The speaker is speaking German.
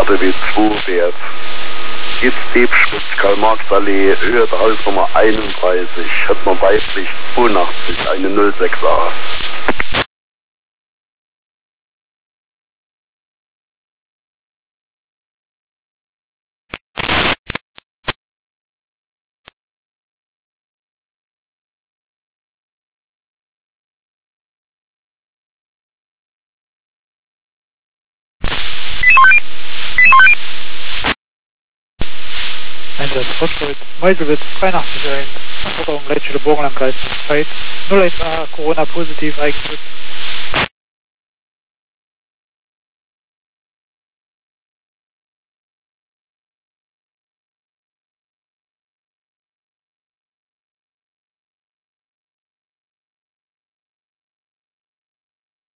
RDW 2 Wert. Gitzdiebschritt, Karl-Marx-Allee, Höhe der Hausnummer 31, hat man weiblich 82, eine 06a. Einsatz Froschkreuz, Meuselwitz, 82 1, Anforderung Leitstelle Burgenlandkreis, Zeit 01a, Corona positiv, Eigenschutz.